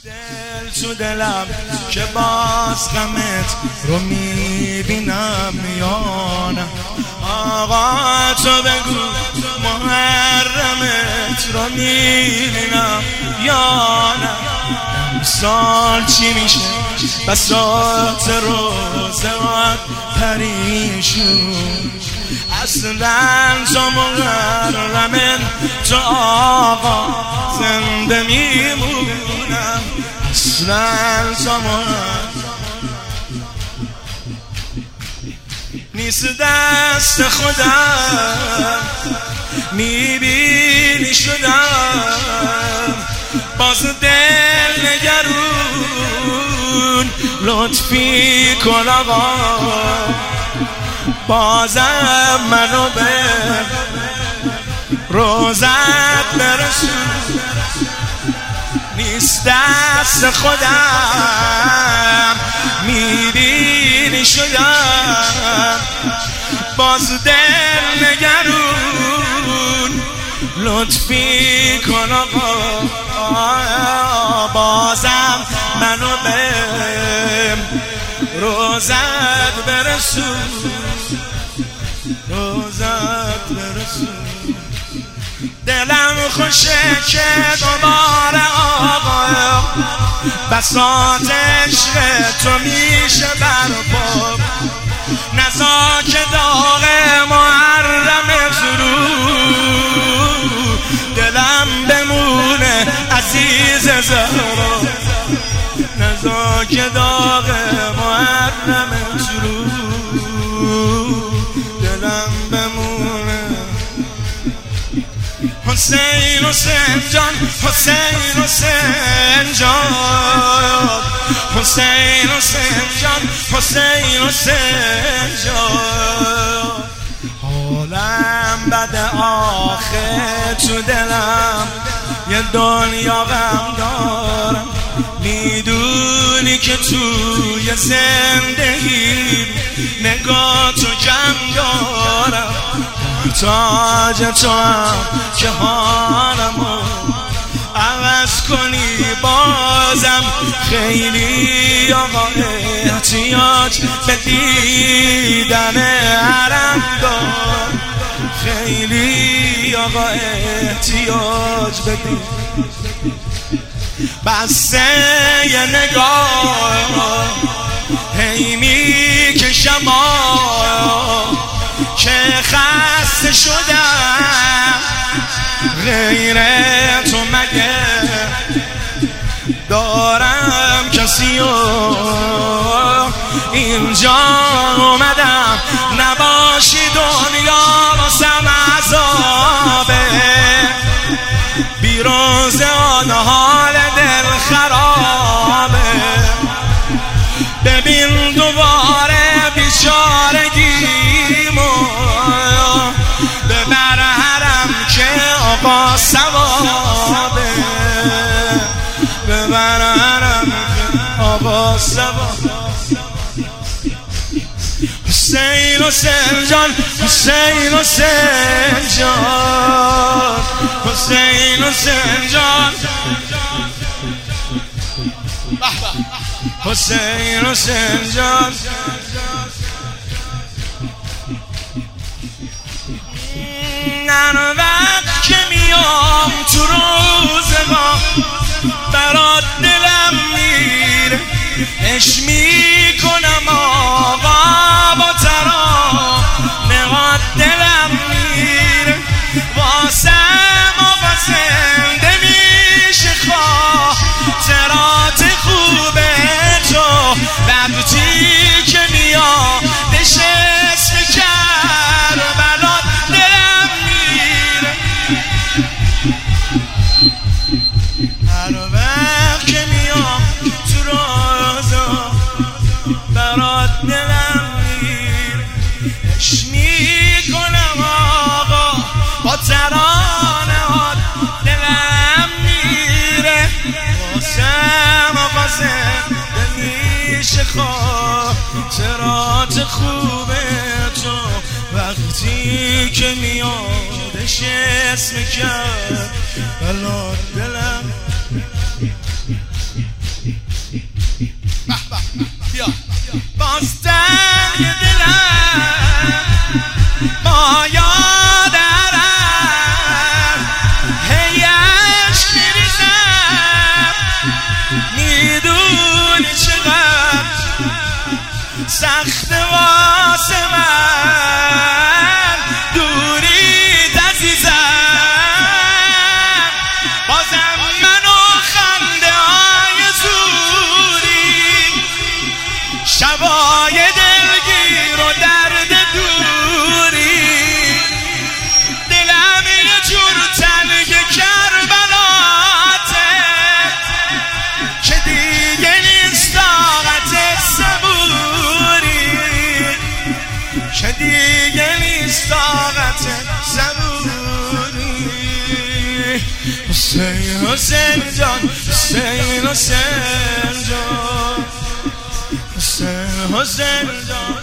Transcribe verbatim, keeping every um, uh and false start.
دل تو دلم که باز غمت رو میبینم یا نه. آقا تو بگو محرمت رو میبینم یا نه. امسال چی میشه بساط روزات پریشون. اصلا تو محرمت تو آقا زنده میمونم. اصلا تو نیست دست خودم میبینی شدم باز دل نگرون. لطفی کن آقا بازم منو به روزت برسون. نیست دست خودم میبینی شدم باز دل نگرون. لطفی کن آقا بازم منو به روزت برسون. روزت برسون. دلم خوشه که دوباره آقا بساط عشق تو میشه برپا. نزا که داغ محرم رو دلم بمونه عزیز زهرا. نزا که داغ محرم رو دلم بمونه. حسین حسین جان حسین حسین جان حسین حسین جان حسین حسین جان. حالم بد آخه تو دلم یه دنیا غم دارم. میدونی که توی زندگی نگاه تو جمع دارم. تاج تو هم که حالمو عوض کنی بازم خیلی آقا احتیاج به دیدن حرم دار. خیلی آقا احتیاج به دیدن بسته یه نگاه هی میکشم که خسته شدم. غیر تو مگه دارم کسی و اینجا اومدم نباشی دنیا واسم عذابه. بیروز آن حال دل خرابه. ببین دوباره بیچارگیمو ببر حرم که آقا ثوابه. ببر حرم که آقا ثوابه. حسین حسین جان حسین حسین جان حسین حسین جان حسین حسین جان. من وقت که میام تو روزگاه برات دلم میره. عشق میکنم آقا با ترانه‌هات دلم میره. واسم آقا زنده میشه خاطرات خوبه تو. وقتی که میادش اسم کربلات دلم میره. هر وقت که میام تو روزا برات دلم میره. عشق میکنم آقا با ترانه‌هات دلم میره. واسم آقا زنده میشه خاطرات خوبه تو. وقتی که میادش اسم کرد بلاد دلم حسین حسین جان حسین حسین جان حسین حسین جان